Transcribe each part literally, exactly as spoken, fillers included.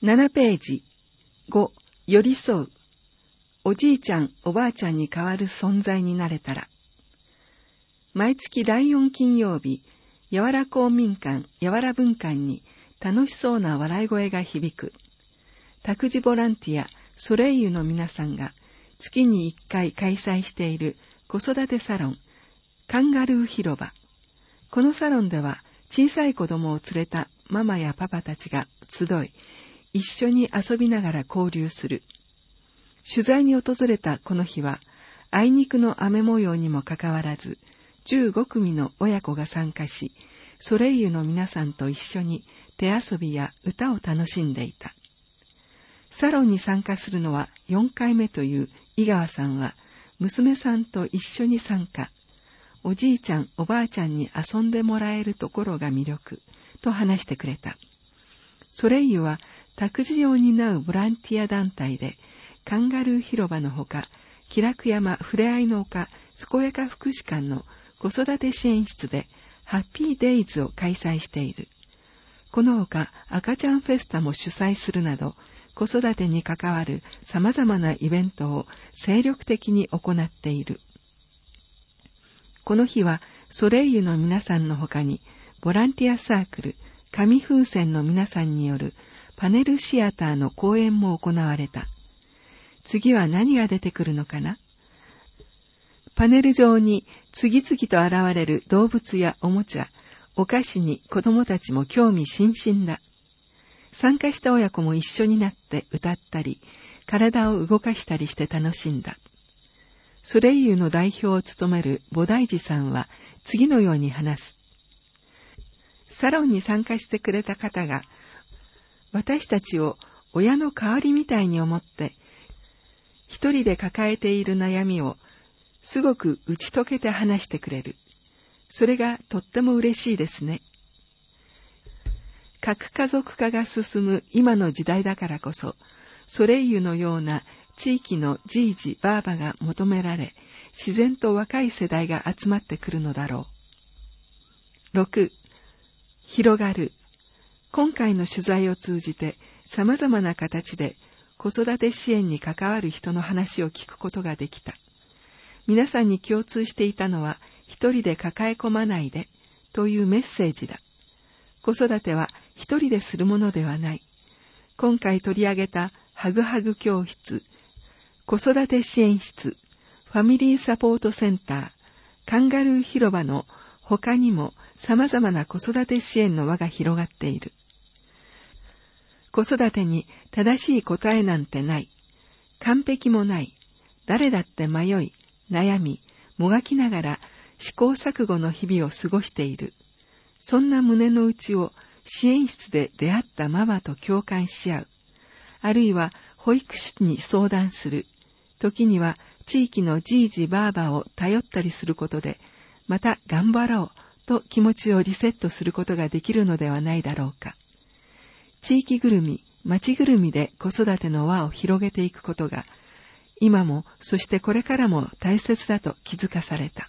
ななページ。ご、寄り添う。おじいちゃん、おばあちゃんに代わる存在になれたら。毎月だいよん金曜日、やわら公民館、やわら文館に楽しそうな笑い声が響く。託児ボランティア、ソレイユの皆さんが月にいっかい開催している子育てサロン、カンガルー広場。このサロンでは小さい子供を連れたママやパパたちが集い、一緒に遊びながら交流する。取材に訪れたこの日は、あいにくの雨模様にもかかわらず、じゅうご組の親子が参加し、ソレイユの皆さんと一緒に手遊びや歌を楽しんでいた。サロンに参加するのはよんかいめという井川さんは、娘さんと一緒に参加。おじいちゃん、おばあちゃんに遊んでもらえるところが魅力、と話してくれた。ソレイユは、託児を担うボランティア団体で、カンガルー広場のほか、気楽山ふれあいの丘健やか福祉館の子育て支援室でハッピーデイズを開催している。このほか赤ちゃんフェスタも主催するなど、子育てに関わる様々なイベントを精力的に行っている。この日はソレイユの皆さんのほかに、ボランティアサークル、紙風船の皆さんによるパネルシアターの公演も行われた。次は何が出てくるのかな？パネル上に次々と現れる動物やおもちゃ、お菓子に子供たちも興味津々だ。参加した親子も一緒になって歌ったり、体を動かしたりして楽しんだ。ソレイユの代表を務める菩提寺さんは次のように話す。サロンに参加してくれた方が、私たちを親の代わりみたいに思って、一人で抱えている悩みをすごく打ち解けて話してくれる。それがとっても嬉しいですね。核家族化が進む今の時代だからこそ、ソレイユのような地域のじいじばあばが求められ、自然と若い世代が集まってくるのだろう。ろく、広がる。今回の取材を通じて様々な形で子育て支援に関わる人の話を聞くことができた。皆さんに共通していたのは、一人で抱え込まないでというメッセージだ。子育ては一人でするものではない。今回取り上げたハグハグ教室、子育て支援室、ファミリーサポートセンター、カンガルー広場の他にも様々な子育て支援の輪が広がっている。子育てに正しい答えなんてない。完璧もない。誰だって迷い、悩み、もがきながら試行錯誤の日々を過ごしている。そんな胸の内を支援室で出会ったママと共感し合う。あるいは保育士に相談する。時には地域のじいじばあばを頼ったりすることで、また頑張ろうと気持ちをリセットすることができるのではないだろうか。地域ぐるみ、町ぐるみで子育ての輪を広げていくことが、今もそしてこれからも大切だと気づかされた。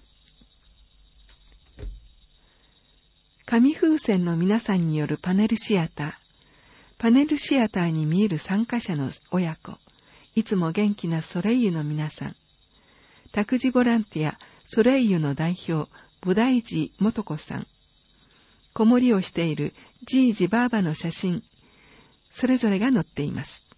紙風船の皆さんによるパネルシアター。パネルシアターに見える参加者の親子。いつも元気なソレイユの皆さん。託児ボランティア、ソレイユの代表、菩提寺元子さん。子守をしているじいじばあばの写真。それぞれが載っています。